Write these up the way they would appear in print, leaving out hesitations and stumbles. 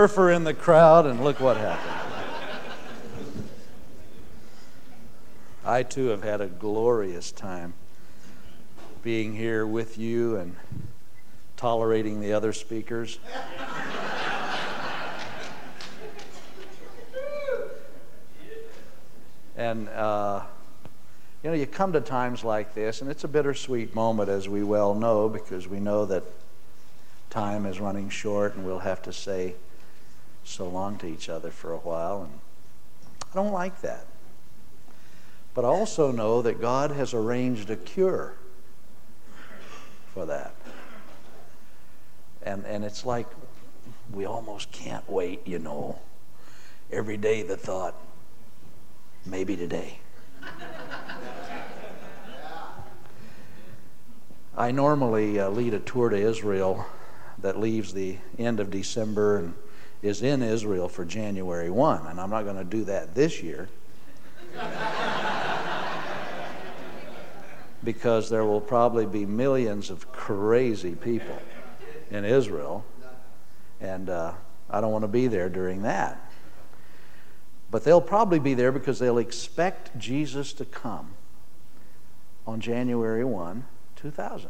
surfer in the crowd, and look what happened. I too have had a glorious time being here with you and tolerating the other speakers. And, you come to times like this, and it's a bittersweet moment, as we well know, because we know that time is running short and we'll have to say so long to each other for a while. And I don't like that. But I also know that God has arranged a cure for that. And it's like we almost can't wait, Every day the thought, maybe today. I normally lead a tour to Israel that leaves the end of December and is in Israel for January 1, and I'm not going to do that this year because there will probably be millions of crazy people in Israel, and I don't want to be there during that. But they'll probably be there because they'll expect Jesus to come on January 1, 2000.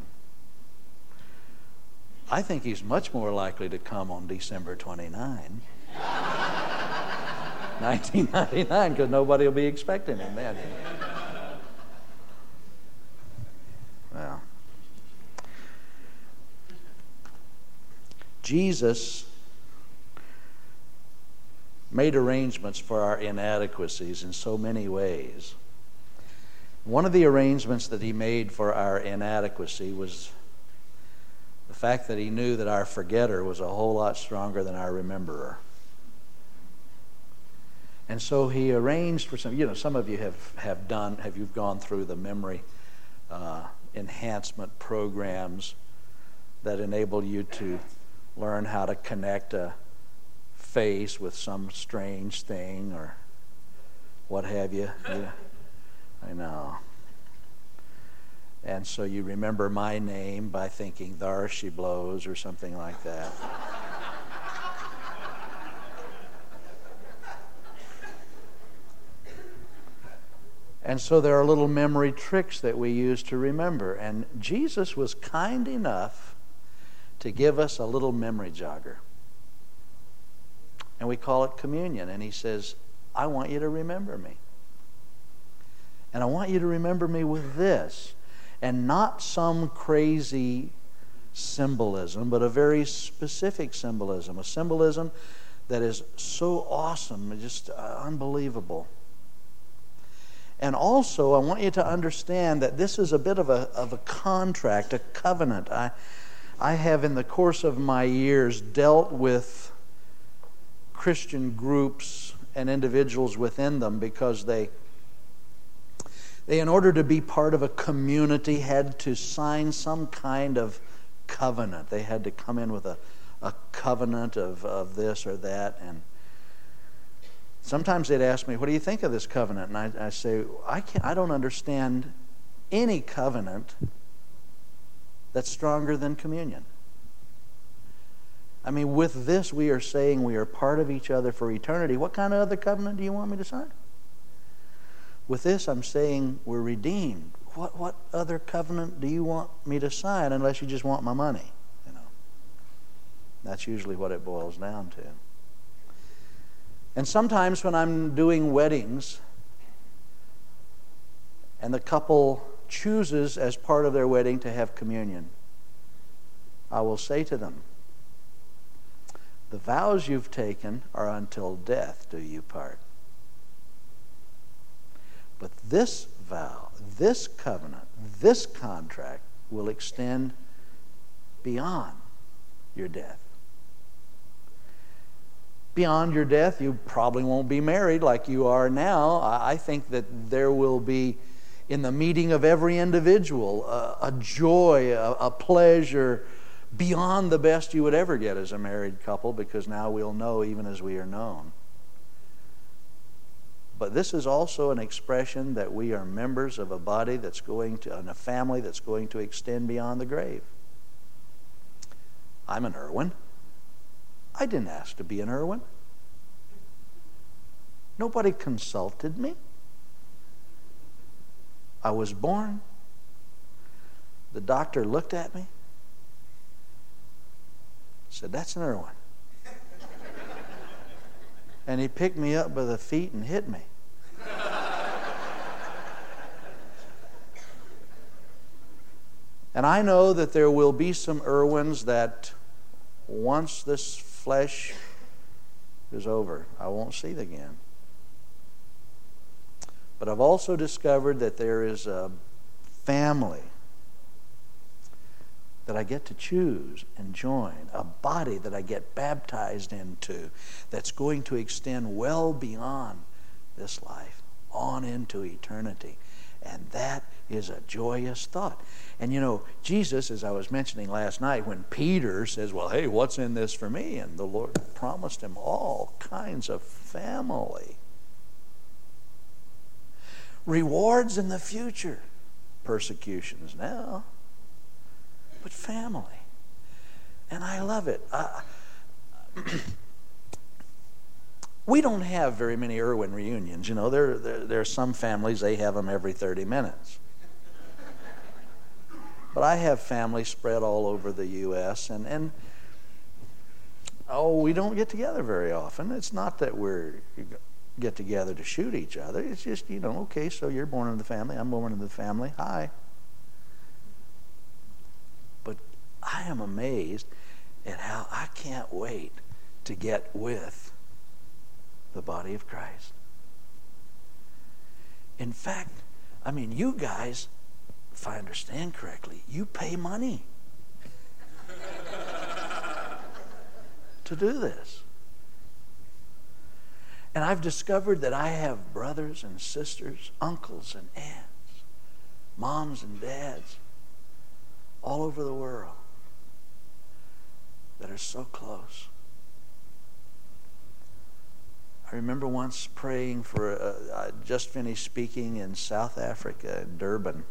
I think he's much more likely to come on December 29, 1999, because nobody will be expecting him then. Well, Jesus made arrangements for our inadequacies in so many ways. One of the arrangements that he made for our inadequacy was the fact that he knew that our forgetter was a whole lot stronger than our rememberer. And so he arranged for some of you have gone through the memory enhancement programs that enable you to learn how to connect a face with some strange thing or what have you. I know. And so you remember my name by thinking "Thar she blows" or something like that. And so there are little memory tricks that we use to remember. And Jesus was kind enough to give us a little memory jogger. And we call it communion. And he says, I want you to remember me. And I want you to remember me with this. And not some crazy symbolism, but a very specific symbolism. A symbolism that is so awesome, just unbelievable. And also, I want you to understand that this is a bit of a contract, a covenant. I have, in the course of my years, dealt with Christian groups and individuals within them because they, in order to be part of a community, had to sign some kind of covenant. They had to come in with a covenant of this or that. And sometimes they'd ask me, what do you think of this covenant? And I say, I don't understand any covenant that's stronger than communion. I mean, with this we are saying we are part of each other for eternity. What kind of other covenant do you want me to sign? With this, I'm saying we're redeemed. What other covenant do you want me to sign unless you just want my money? That's usually what it boils down to. And sometimes when I'm doing weddings and the couple chooses as part of their wedding to have communion, I will say to them, the vows you've taken are until death do you part. But this vow, this covenant, this contract will extend beyond your death. Beyond your death, you probably won't be married like you are now. I think that there will be, in the meeting of every individual, a joy, a pleasure beyond the best you would ever get as a married couple, because now we'll know even as we are known. But this is also an expression that we are members of a body that's going to, and a family that's going to extend beyond the grave. I'm an Irwin. I didn't ask to be an Irwin. Nobody consulted me. I was born. The doctor looked at me, said, "That's an Irwin." And he picked me up by the feet and hit me. And I know that there will be some Irwins that once this flesh is over, I won't see them again. But I've also discovered that there is a family that I get to choose and join, a body that I get baptized into that's going to extend well beyond this life, on into eternity. And that is a joyous thought. And you know, Jesus, as I was mentioning last night, when Peter says, "Well, hey, what's in this for me?" And the Lord promised him all kinds of family. Rewards in the future. Persecutions now. But family. And I love it. We don't have very many Irwin reunions. You know, there are some families, they have them every 30 minutes. But I have families spread all over the U.S. And we don't get together very often. It's not that we get together to shoot each other. It's just, you know, okay, so you're born into the family, I'm born into the family. Hi. But I am amazed at how I can't wait to get with the body of Christ. In fact, I mean, you guys, if I understand correctly, you pay money to do this. And I've discovered that I have brothers and sisters, uncles and aunts, moms and dads all over the world that are so close. I remember once praying for, I just finished speaking in South Africa, in Durban.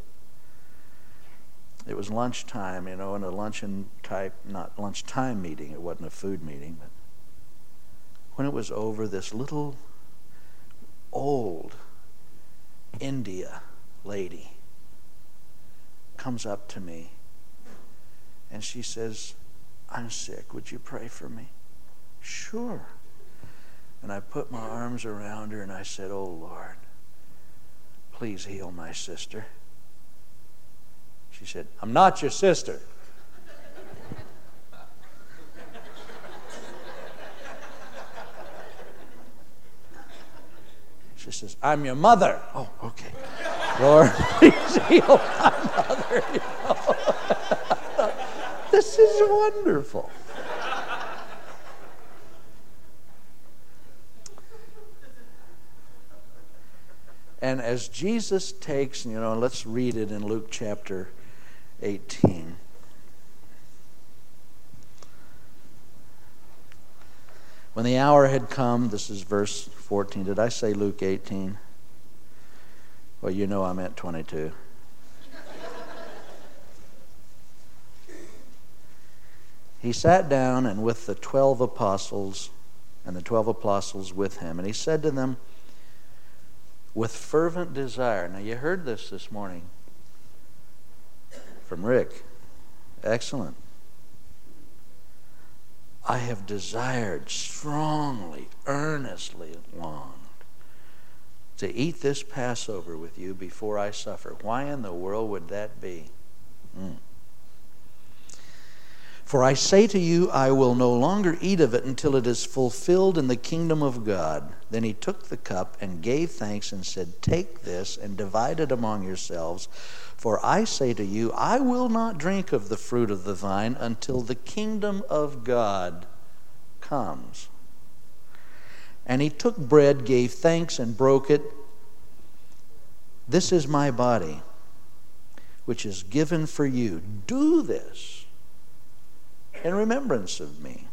It was lunchtime, you know, in a luncheon type, not lunchtime meeting, it wasn't a food meeting, but when it was over, this little old India lady comes up to me and she says, "I'm sick, would you pray for me?" Sure. And I put my arms around her and I said, "Oh Lord, please heal my sister." She said, "I'm not your sister." She says, "I'm your mother." Oh, okay. Lord, please heal my mother. You know? This is wonderful. And as Jesus takes, you know, let's read it in Luke chapter 18. When the hour had come, this is verse 14. Did I say Luke 18? Well, you know I meant 22. He sat down and with the 12 apostles, and the 12 apostles with him, and he said to them, with fervent desire. Now you heard this morning from Rick. Excellent. I have desired strongly, earnestly, longed to eat this Passover with you before I suffer. Why in the world would that be? For I say to you, I will no longer eat of it until it is fulfilled in the kingdom of God. Then he took the cup and gave thanks and said, "Take this and divide it among yourselves. For I say to you, I will not drink of the fruit of the vine until the kingdom of God comes." And he took bread, gave thanks, and broke it. "This is my body, which is given for you. Do this in remembrance of me."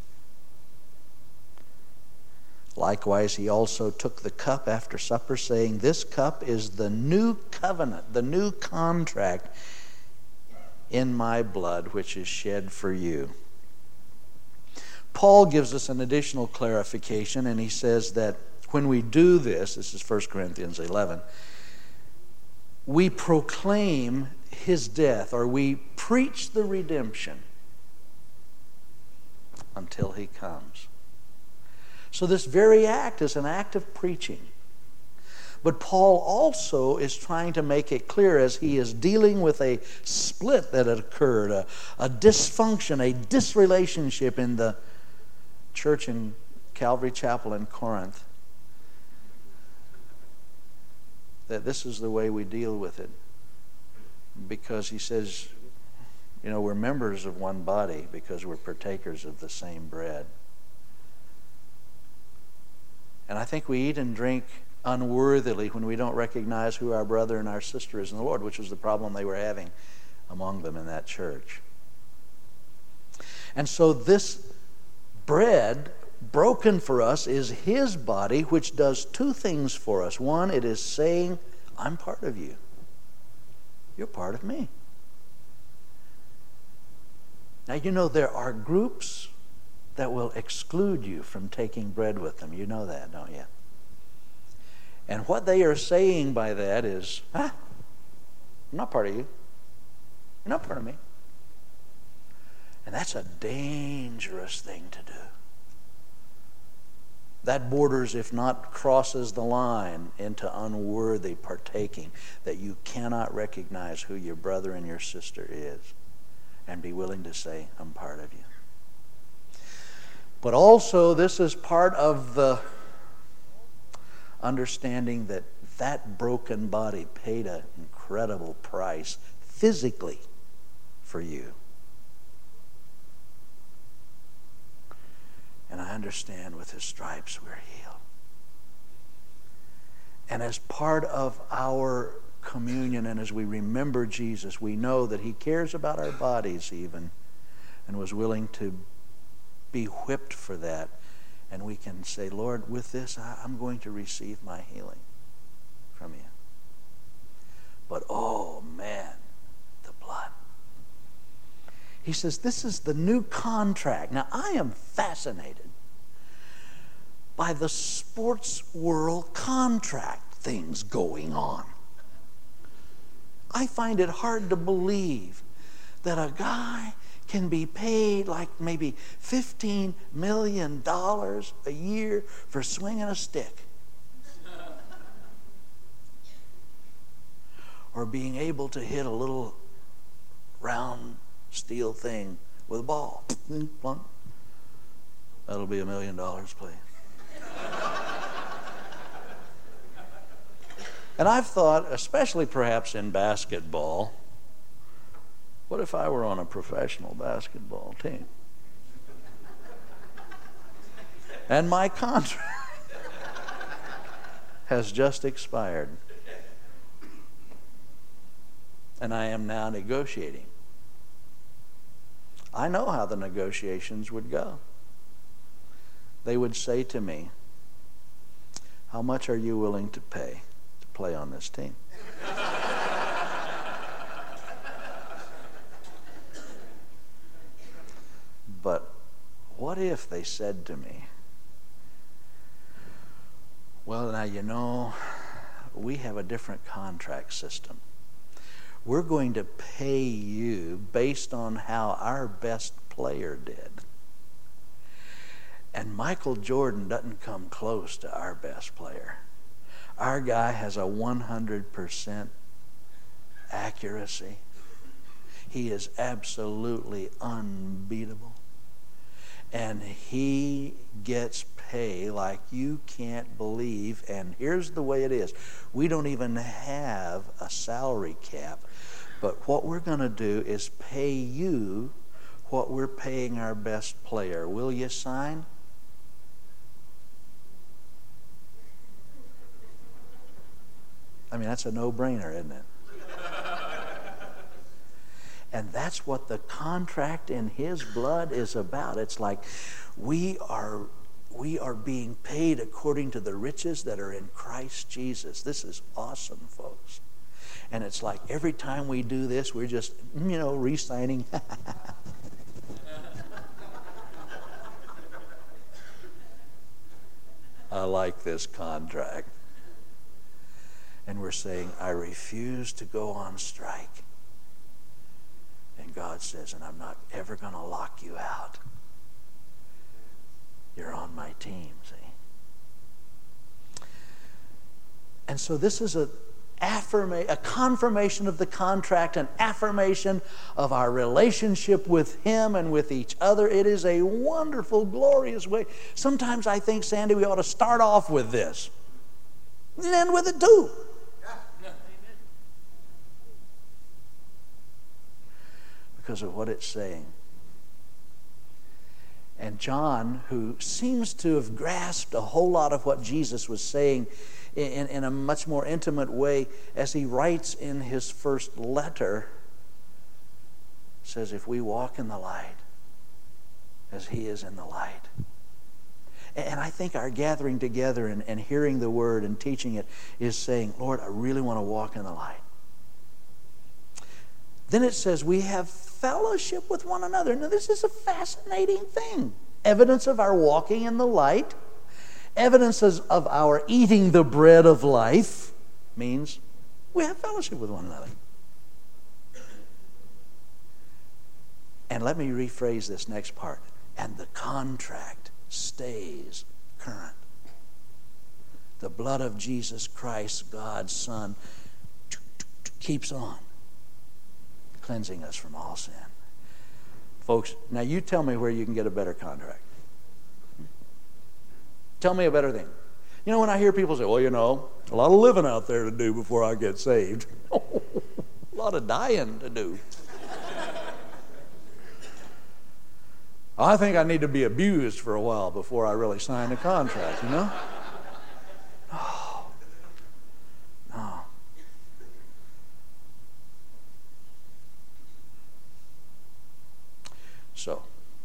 Likewise, he also took the cup after supper, saying, "This cup is the new covenant, the new contract in my blood, which is shed for you. Paul gives us an additional clarification, and he says that when we do this is 1 Corinthians 11, we proclaim his death, or we preach the redemption until he comes. So this very act is an act of preaching. But Paul also is trying to make it clear as he is dealing with a split that had occurred, a dysfunction, a disrelationship in the church in Calvary Chapel in Corinth, that this is the way we deal with it. Because he says, we're members of one body because we're partakers of the same bread. And I think we eat and drink unworthily when we don't recognize who our brother and our sister is in the Lord, which was the problem they were having among them in that church. And so this bread broken for us is his body, which does two things for us. One, it is saying, I'm part of you. You're part of me. Now, there are groups that will exclude you from taking bread with them. You know that, don't you? And what they are saying by that is, I'm not part of you. You're not part of me. And that's a dangerous thing to do. That borders, if not crosses the line, into unworthy partaking, that you cannot recognize who your brother and your sister is and be willing to say, I'm part of you. But also, this is part of the understanding that that broken body paid an incredible price physically for you. And I understand with his stripes we're healed. And as part of our communion and as we remember Jesus, we know that he cares about our bodies even and was willing to be whipped for that. And we can say, Lord, with this, I'm going to receive my healing from you. But, oh, man, the blood. He says, this is the new contract. Now, I am fascinated by the sports world contract things going on. I find it hard to believe that a guy can be paid like maybe $15 million a year for swinging a stick. Or being able to hit a little round steel thing with a ball. That'll be $1 million, please. And I've thought, especially perhaps in basketball, what if I were on a professional basketball team? And my contract has just expired. And I am now negotiating. I know how the negotiations would go. They would say to me, how much are you willing to pay to play on this team? But what if they said to me, well, now, we have a different contract system. We're going to pay you based on how our best player did. And Michael Jordan doesn't come close to our best player. Our guy has a 100% accuracy. He is absolutely unbeatable. And he gets pay like you can't believe. And here's the way it is. We don't even have a salary cap. But what we're going to do is pay you what we're paying our best player. Will you sign? I mean, that's a no-brainer, isn't it? And that's what the contract in his blood is about. It's like we are being paid according to the riches that are in Christ Jesus. This is awesome, folks. And it's like every time we do this, we're just, re-signing. I like this contract. And we're saying, I refuse to go on strike. And God says, and I'm not ever going to lock you out. You're on my team, see? And so this is a confirmation of the contract, an affirmation of our relationship with Him and with each other. It is a wonderful, glorious way. Sometimes I think, Sandy, we ought to start off with this and end with it too. Because of what it's saying. And John, who seems to have grasped a whole lot of what Jesus was saying in a much more intimate way, as he writes in his first letter, says, if we walk in the light as He is in the light. And I think our gathering together and hearing the Word and teaching it is saying, Lord, I really want to walk in the light. Then it says we have fellowship with one another. Now, this is a fascinating thing. Evidence of our walking in the light, evidences of our eating the bread of life means we have fellowship with one another. And let me rephrase this next part. And the contract stays current. The blood of Jesus Christ, God's Son, keeps on cleansing us from all sin. Folks, now you tell me where you can get a better contract. Tell me a better thing. You know, when I hear people say, well, you know, a lot of living out there to do before I get saved. A lot of dying to do. I think I need to be abused for a while before I really sign a contract, you know? No. So,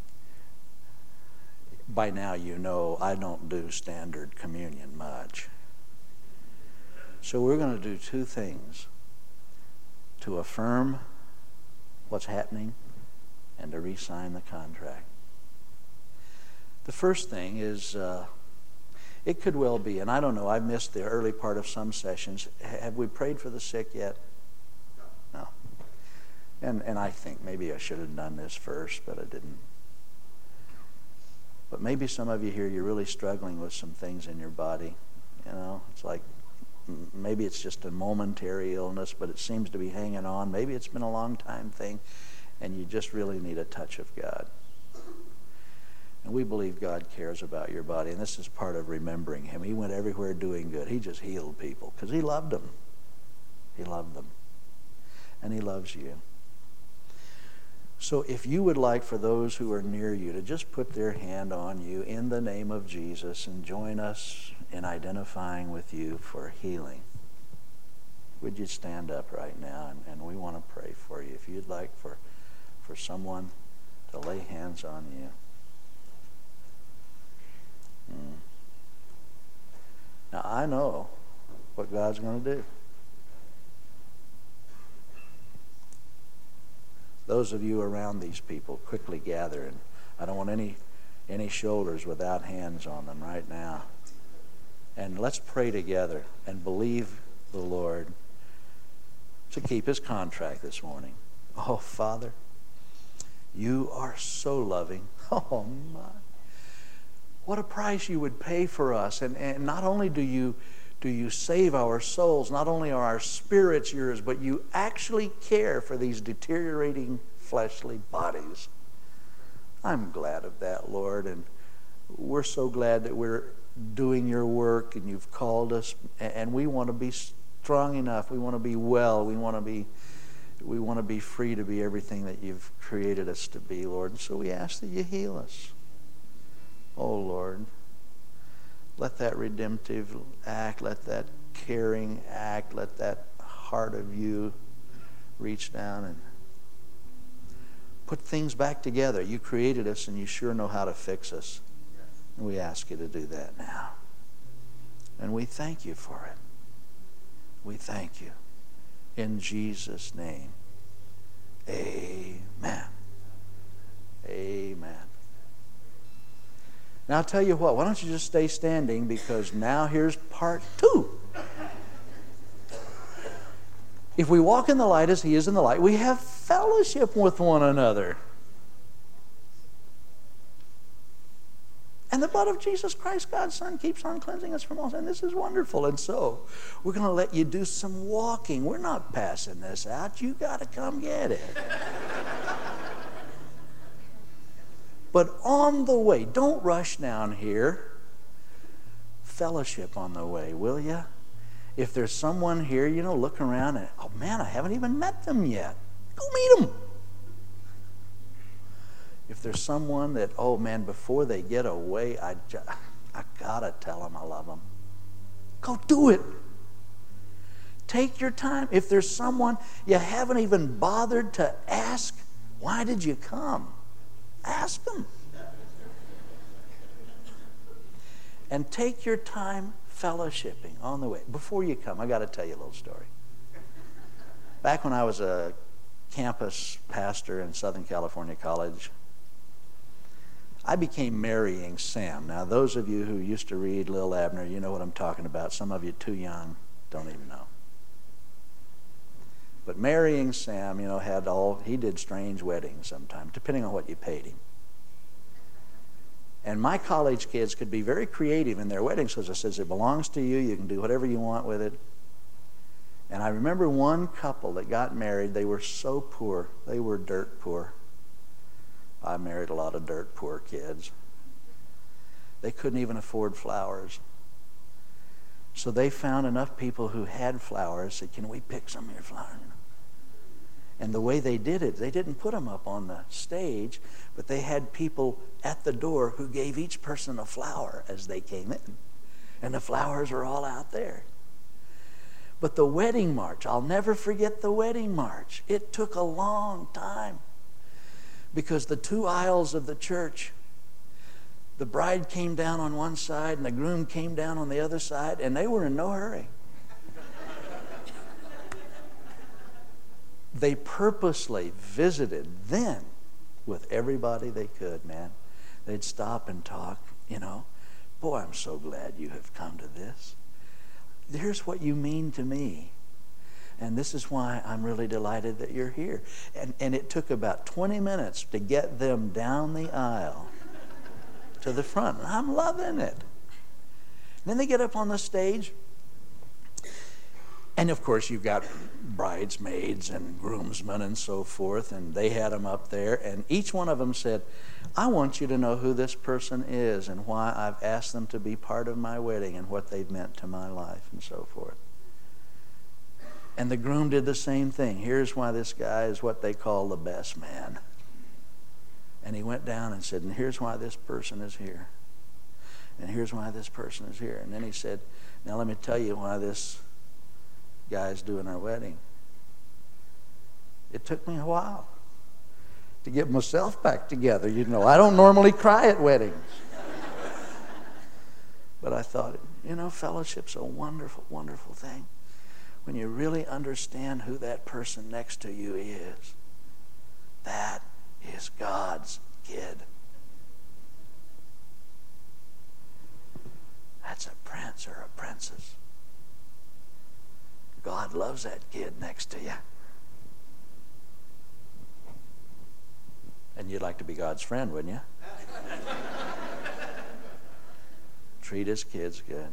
by now you know I don't do standard communion much. So we're going to do two things. To affirm what's happening and to re-sign the contract. The first thing is, it could well be, and I don't know, I missed the early part of some sessions. Have we prayed for the sick yet? No. And I think maybe I should have done this first, but I didn't. But maybe some of you here, you're really struggling with some things in your body. You know, it's like maybe it's just a momentary illness, but it seems to be hanging on. Maybe it's been a long time thing, and you just really need a touch of God. And we believe God cares about your body, and this is part of remembering Him. He went everywhere doing good. He just healed people because He loved them. He loved them. And He loves you. So if you would like for those who are near you to just put their hand on you in the name of Jesus and join us in identifying with you for healing, would you stand up right now? And we want to pray for you. If you'd like for someone to lay hands on you. Now, I know what God's going to do. Those of you around these people, quickly gather. And I don't want any shoulders without hands on them right now. And let's pray together and believe the Lord to keep His contract this morning. Oh, Father, You are so loving. Oh, my. What a price You would pay for us. And not only do you save our souls, not only are our spirits Yours, but You actually care for these deteriorating fleshly bodies. I'm glad of that, Lord, and we're so glad that we're doing Your work and You've called us, and we want to be strong enough. We want to be well. We want to be free to be everything that You've created us to be, Lord. And so we ask that You heal us. Oh, Lord, let that redemptive act, let that caring act, let that heart of You reach down and put things back together. You created us and You sure know how to fix us. And we ask You to do that now. And we thank You for it. We thank You. In Jesus' name, amen. Amen. Now, I'll tell you what, why don't you just stay standing, because now here's part 2. If we walk in the light as He is in the light, we have fellowship with one another. And the blood of Jesus Christ, God's Son, keeps on cleansing us from all sin. This is wonderful. And so, we're going to let you do some walking. We're not passing this out. You got to come get it. But on the way, don't rush down here. Fellowship on the way, will you? If there's someone here, look around and, oh man, I haven't even met them yet. Go meet them. If there's someone that, oh man, before they get away, I gotta tell them I love them. Go do it. Take your time. If there's someone you haven't even bothered to ask, why did you come? Ask them. And take your time fellowshipping on the way. Before you come, I got to tell you a little story. Back when I was a campus pastor in Southern California College, I became marrying Sam. Now, those of you who used to read Lil Abner, you know what I'm talking about. Some of you too young don't even know. But marrying Sam, he did strange weddings sometimes, depending on what you paid him. And my college kids could be very creative in their weddings, because it says it belongs to you. You can do whatever you want with it. And I remember one couple that got married. They were so poor. They were dirt poor. I married a lot of dirt poor kids. They couldn't even afford flowers. So they found enough people who had flowers, said, can we pick some of your flowers? And the way they did it, they didn't put them up on the stage, but they had people at the door who gave each person a flower as they came in. And the flowers were all out there. But the wedding march, I'll never forget the wedding march. It took a long time, because the 2 aisles of the church, the bride came down on one side and the groom came down on the other side, and they were in no hurry. They purposely visited then with everybody they could, man. They'd stop and talk, Boy, I'm so glad you have come to this. Here's what you mean to me. And this is why I'm really delighted that you're here. And it took about 20 minutes to get them down the aisle to the front. And I'm loving it. And then they get up on the stage. And of course, you've got bridesmaids and groomsmen and so forth. And they had them up there. And each one of them said, I want you to know who this person is and why I've asked them to be part of my wedding and what they've meant to my life and so forth. And the groom did the same thing. Here's why this guy is what they call the best man. And he went down and said, and here's why this person is here. And here's why this person is here. And then he said, now let me tell you why this guy's doing our wedding. It took me a while to get myself back together. I don't normally cry at weddings. But I thought, fellowship's a wonderful, wonderful thing. When you really understand who that person next to you is. That is God's kid. That's a prince or a princess. God loves that kid next to you. And you'd like to be God's friend, wouldn't you? Treat his kids good.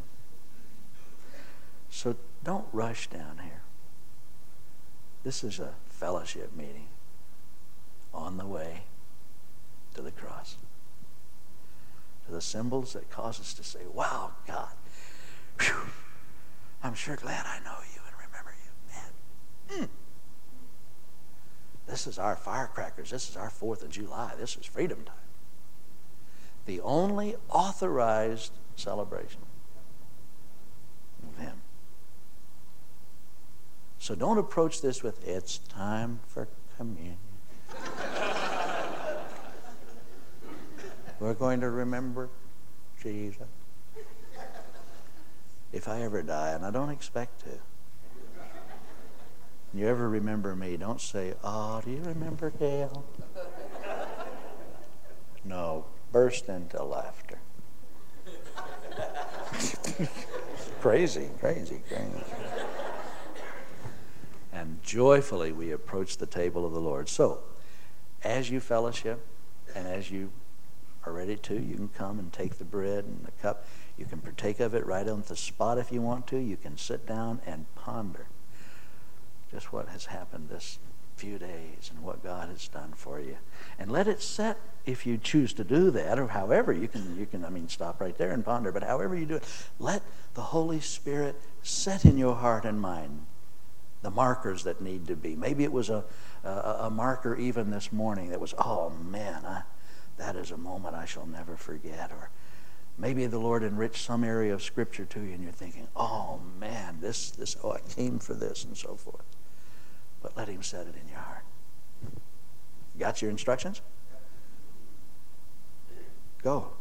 So don't rush down here. This is a fellowship meeting on the way to the cross. To the symbols that cause us to say, wow, God, whew, I'm sure glad I know you and remember you. Man, this is our firecrackers. This is our 4th of July. This is freedom time. The only authorized celebration of him. So don't approach this with, it's time for communion. We're going to remember Jesus. If I ever die, and I don't expect to, and you ever remember me, don't say, oh, do you remember Gail? No, burst into laughter. Crazy. And joyfully we approach the table of the Lord. So, as you fellowship and as you are ready to, you can come and take the bread and the cup. You can partake of it right on the spot if you want to. You can sit down and ponder just what has happened this few days and what God has done for you. And let it set if you choose to do that, or however you can stop right there and ponder, but however you do it, let the Holy Spirit set in your heart and mind the markers that need to be. Maybe it was a marker even this morning that was, oh man, that is a moment I shall never forget. Or maybe the Lord enriched some area of Scripture to you and you're thinking, oh man, I came for this, and so forth. But let him set it in your heart. Got your instructions? Go.